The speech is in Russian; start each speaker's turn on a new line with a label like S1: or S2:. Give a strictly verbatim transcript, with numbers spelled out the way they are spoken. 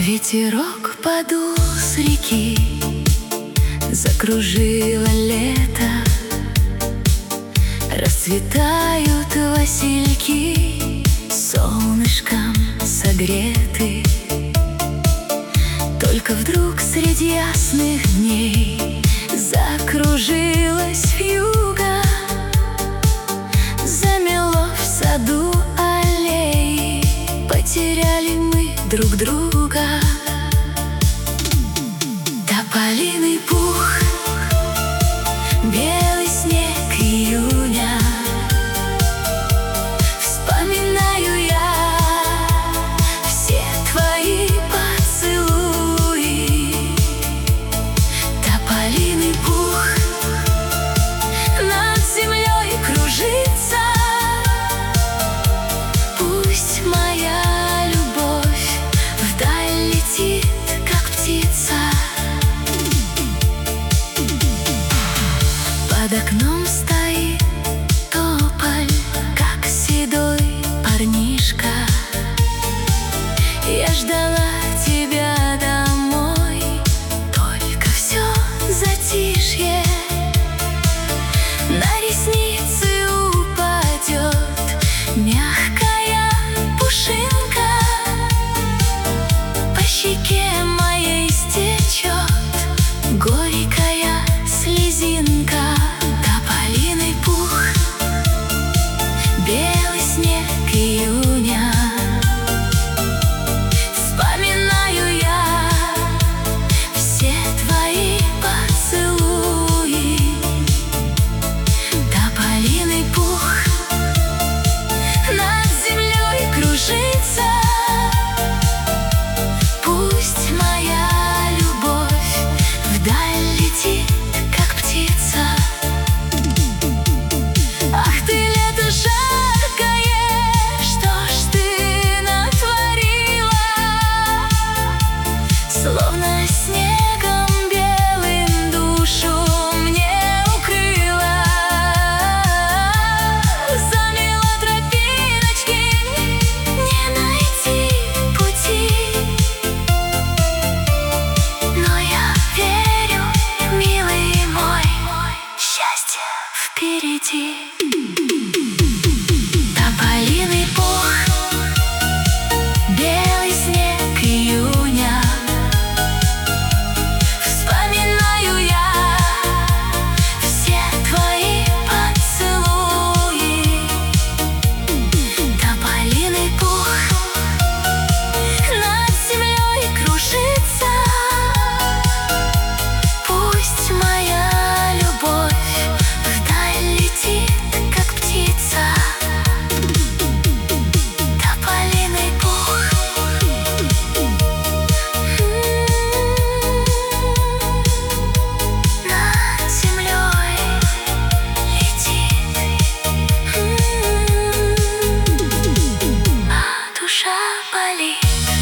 S1: Ветерок подул с реки, закружило лето. Расцветают васильки, солнышком согреты. Только вдруг среди ясных дней закружилась вьюга, замело в саду аллеи, потеряли мы друг друга. Тополиный пух, белый снег июня, вспоминаю я все твои поцелуи. Тополиный пух над землей кружится, пусть моя любовь вдаль летит, как птица. Под окном стоит тополь, как седой парнишка. Я ждала тебя домой, только все затишье. На ресницы упадет мягкая пушинка, по щеке моей стечет горькая слезинка. Тополиный пух, белый снег июня, вспоминаю я все твои поцелуи. Тополиный пух над землей кружится, пусть моя любовь вдаль летит, как птица. Ах ты, лето жаркое, что ж ты натворила? Словно снегом белым душу мне укрыла. Замело тропиночки, не найти пути, но я верю, милый мой, счастье впереди. Тополиный пух, белый снег июня, вспоминаю я все твои поцелуи. Тополиный пух над землей кружится, пусть моя любовь вдаль летит, как птица. Тополиный пух, над землей летит, а душа болит.